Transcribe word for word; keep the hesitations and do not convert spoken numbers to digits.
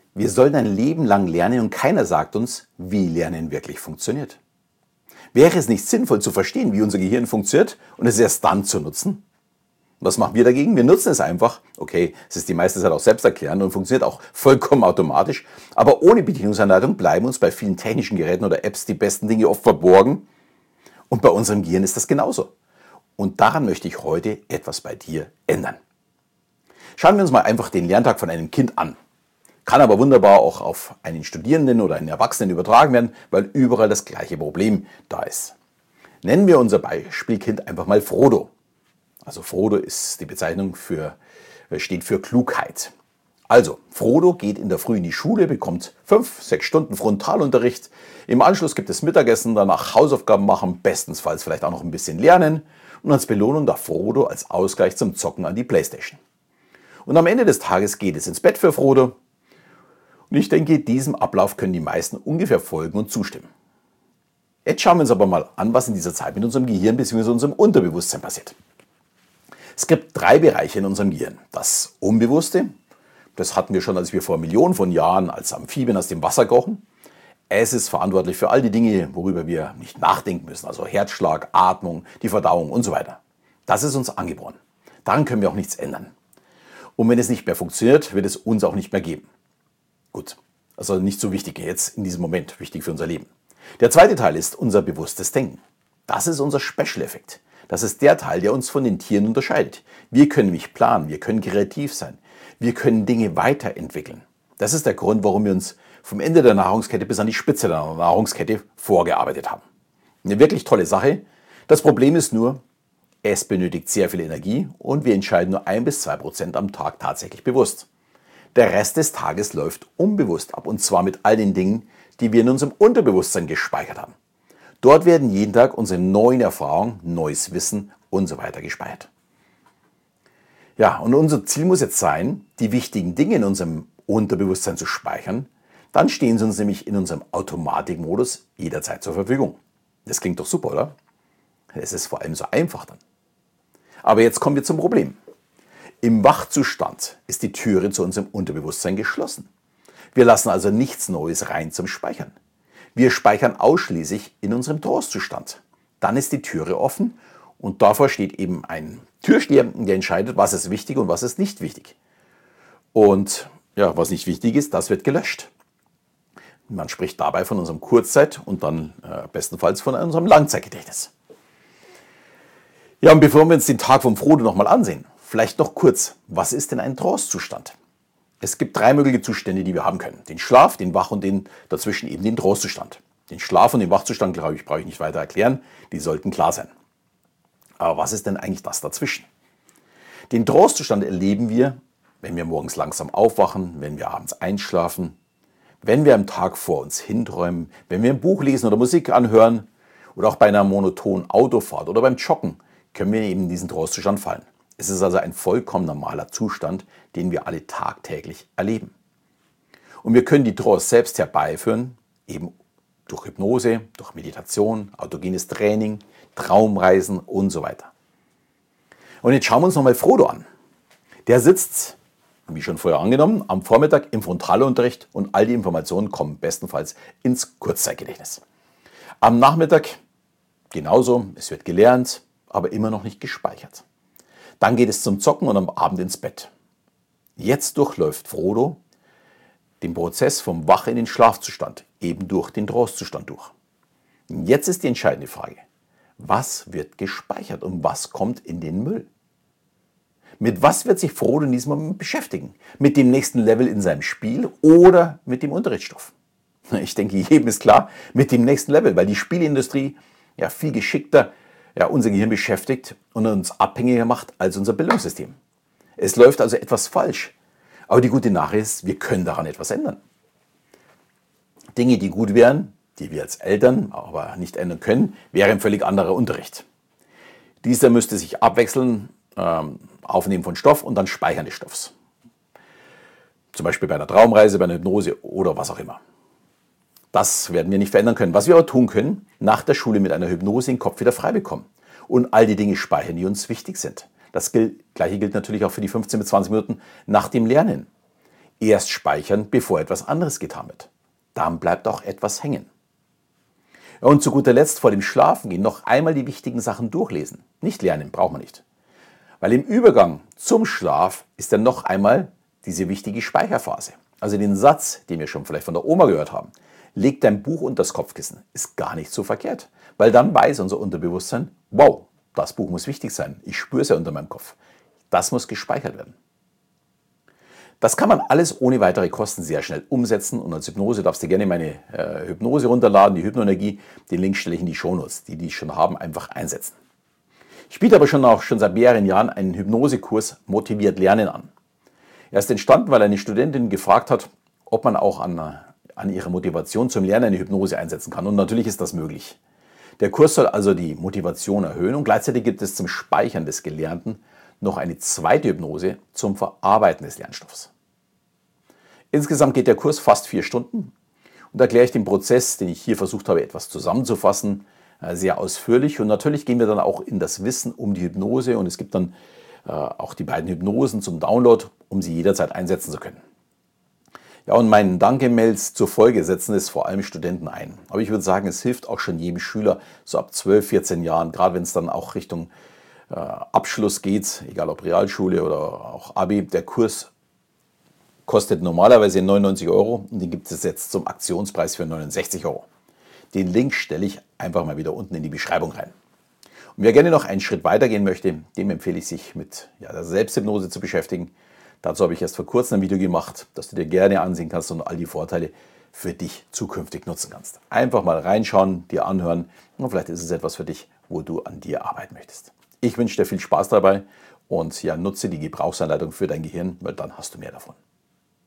Wir sollen ein Leben lang lernen und keiner sagt uns, wie Lernen wirklich funktioniert. Wäre es nicht sinnvoll zu verstehen, wie unser Gehirn funktioniert und es erst dann zu nutzen? Was machen wir dagegen? Wir nutzen es einfach. Okay, es ist die meiste Zeit auch selbsterklärend und funktioniert auch vollkommen automatisch. Aber ohne Bedienungsanleitung bleiben uns bei vielen technischen Geräten oder Apps die besten Dinge oft verborgen. Und bei unserem Gehirn ist das genauso. Und daran möchte ich heute etwas bei dir ändern. Schauen wir uns mal einfach den Lerntag von einem Kind an. Kann aber wunderbar auch auf einen Studierenden oder einen Erwachsenen übertragen werden, weil überall das gleiche Problem da ist. Nennen wir unser Beispielkind einfach mal Frodo. Also Frodo ist die Bezeichnung für, steht für Klugheit. Also, Frodo geht in der Früh in die Schule, bekommt fünf, sechs Stunden Frontalunterricht. Im Anschluss gibt es Mittagessen, danach Hausaufgaben machen, bestensfalls vielleicht auch noch ein bisschen lernen. Und als Belohnung darf Frodo als Ausgleich zum Zocken an die Playstation. Und am Ende des Tages geht es ins Bett für Frodo. Und ich denke, diesem Ablauf können die meisten ungefähr folgen und zustimmen. Jetzt schauen wir uns aber mal an, was in dieser Zeit mit unserem Gehirn bzw. unserem Unterbewusstsein passiert. Es gibt drei Bereiche in unserem Gehirn. Das Unbewusste, das hatten wir schon, als wir vor Millionen von Jahren als Amphibien aus dem Wasser krochen. Es ist verantwortlich für all die Dinge, worüber wir nicht nachdenken müssen, also Herzschlag, Atmung, die Verdauung und so weiter. Das ist uns angeboren. Daran können wir auch nichts ändern. Und wenn es nicht mehr funktioniert, wird es uns auch nicht mehr geben. Gut, also nicht so wichtig jetzt in diesem Moment, wichtig für unser Leben. Der zweite Teil ist unser bewusstes Denken. Das ist unser Special-Effekt. Das ist der Teil, der uns von den Tieren unterscheidet. Wir können nämlich planen, wir können kreativ sein, wir können Dinge weiterentwickeln. Das ist der Grund, warum wir uns vom Ende der Nahrungskette bis an die Spitze der Nahrungskette vorgearbeitet haben. Eine wirklich tolle Sache. Das Problem ist nur, es benötigt sehr viel Energie und wir entscheiden nur ein bis zwei Prozent am Tag tatsächlich bewusst. Der Rest des Tages läuft unbewusst ab und zwar mit all den Dingen, die wir in unserem Unterbewusstsein gespeichert haben. Dort werden jeden Tag unsere neuen Erfahrungen, neues Wissen und so weiter gespeichert. Ja, und unser Ziel muss jetzt sein, die wichtigen Dinge in unserem Unterbewusstsein zu speichern. Dann stehen sie uns nämlich in unserem Automatikmodus jederzeit zur Verfügung. Das klingt doch super, oder? Es ist vor allem so einfach dann. Aber jetzt kommen wir zum Problem. Im Wachzustand ist die Türe zu unserem Unterbewusstsein geschlossen. Wir lassen also nichts Neues rein zum Speichern. Wir speichern ausschließlich in unserem Trostzustand. Dann ist die Türe offen und davor steht eben ein Türsteher, der entscheidet, was ist wichtig und was ist nicht wichtig. Und ja, was nicht wichtig ist, das wird gelöscht. Man spricht dabei von unserem Kurzzeit- und dann äh, bestenfalls von unserem Langzeitgedächtnis. Ja, und bevor wir uns den Tag vom Frodo nochmal ansehen, vielleicht noch kurz, was ist denn ein Trostzustand? Es gibt drei mögliche Zustände, die wir haben können. Den Schlaf, den Wach- und den dazwischen eben den Trostzustand. Den Schlaf und den Wachzustand, glaube ich, brauche ich nicht weiter erklären. Die sollten klar sein. Aber was ist denn eigentlich das dazwischen? Den Trostzustand erleben wir, wenn wir morgens langsam aufwachen, wenn wir abends einschlafen, wenn wir am Tag vor uns hinträumen, wenn wir ein Buch lesen oder Musik anhören oder auch bei einer monotonen Autofahrt oder beim Joggen, können wir eben in diesen Trostzustand fallen. Es ist also ein vollkommen normaler Zustand, den wir alle tagtäglich erleben. Und wir können die Trance selbst herbeiführen, eben durch Hypnose, durch Meditation, autogenes Training, Traumreisen und so weiter. Und jetzt schauen wir uns nochmal Frodo an. Der sitzt, wie schon vorher angenommen, am Vormittag im Frontalunterricht und all die Informationen kommen bestenfalls ins Kurzzeitgedächtnis. Am Nachmittag genauso, es wird gelernt, aber immer noch nicht gespeichert. Dann geht es zum Zocken und am Abend ins Bett. Jetzt durchläuft Frodo den Prozess vom Wach- in den Schlafzustand, eben durch den Trostzustand durch. Und jetzt ist die entscheidende Frage, was wird gespeichert und was kommt in den Müll? Mit was wird sich Frodo in diesem Moment beschäftigen? Mit dem nächsten Level in seinem Spiel oder mit dem Unterrichtsstoff? Ich denke, jedem ist klar, mit dem nächsten Level, weil die Spieleindustrie ja viel geschickter ja, unser Gehirn beschäftigt und uns abhängiger macht als unser Bildungssystem. Es läuft also etwas falsch. Aber die gute Nachricht ist, wir können daran etwas ändern. Dinge, die gut wären, die wir als Eltern aber nicht ändern können, wäre ein völlig anderer Unterricht. Dieser müsste sich abwechseln, ähm, Aufnehmen von Stoff und dann Speichern des Stoffs. Zum Beispiel bei einer Traumreise, bei einer Hypnose oder was auch immer. Das werden wir nicht verändern können. Was wir aber tun können, nach der Schule mit einer Hypnose den Kopf wieder frei bekommen und all die Dinge speichern, die uns wichtig sind. Das gilt, Gleiche gilt natürlich auch für die fünfzehn bis zwanzig Minuten nach dem Lernen. Erst speichern, bevor etwas anderes getan wird. Dann bleibt auch etwas hängen. Und zu guter Letzt vor dem Schlafengehen noch einmal die wichtigen Sachen durchlesen. Nicht lernen, braucht man nicht. Weil im Übergang zum Schlaf ist dann noch einmal diese wichtige Speicherphase. Also den Satz, den wir schon vielleicht von der Oma gehört haben, leg dein Buch unter das Kopfkissen, ist gar nicht so verkehrt. Weil dann weiß unser Unterbewusstsein, wow, das Buch muss wichtig sein, ich spüre es ja unter meinem Kopf. Das muss gespeichert werden. Das kann man alles ohne weitere Kosten sehr schnell umsetzen und als Hypnose darfst du gerne meine äh, Hypnose runterladen, die Hypnoenergie. Den Link stelle ich in die Shownotes, die, die es schon haben, einfach einsetzen. Ich biete aber schon auch schon seit mehreren Jahren einen Hypnosekurs Motiviert Lernen an. Er ist entstanden, weil eine Studentin gefragt hat, ob man auch an, an ihrer Motivation zum Lernen eine Hypnose einsetzen kann. Und natürlich ist das möglich. Der Kurs soll also die Motivation erhöhen und gleichzeitig gibt es zum Speichern des Gelernten noch eine zweite Hypnose zum Verarbeiten des Lernstoffs. Insgesamt geht der Kurs fast vier Stunden und erkläre ich den Prozess, den ich hier versucht habe, etwas zusammenzufassen, sehr ausführlich. Und natürlich gehen wir dann auch in das Wissen um die Hypnose und es gibt dann äh, auch die beiden Hypnosen zum Download, um sie jederzeit einsetzen zu können. Ja, und meine Danke-Mails zur Folge setzen es vor allem Studenten ein. Aber ich würde sagen, es hilft auch schon jedem Schüler, so ab zwölf, vierzehn Jahren, gerade wenn es dann auch Richtung äh, Abschluss geht, egal ob Realschule oder auch Abi. Der Kurs kostet normalerweise neunundneunzig Euro und den gibt es jetzt zum Aktionspreis für neunundsechzig Euro. Den Link stelle ich einfach mal wieder unten in die Beschreibung rein. Und wer gerne noch einen Schritt weiter gehen möchte, dem empfehle ich, sich mit ja, der Selbsthypnose zu beschäftigen. Dazu habe ich erst vor kurzem ein Video gemacht, das du dir gerne ansehen kannst und all die Vorteile für dich zukünftig nutzen kannst. Einfach mal reinschauen, dir anhören und vielleicht ist es etwas für dich, wo du an dir arbeiten möchtest. Ich wünsche dir viel Spaß dabei und ja, nutze die Gebrauchsanleitung für dein Gehirn, weil dann hast du mehr davon.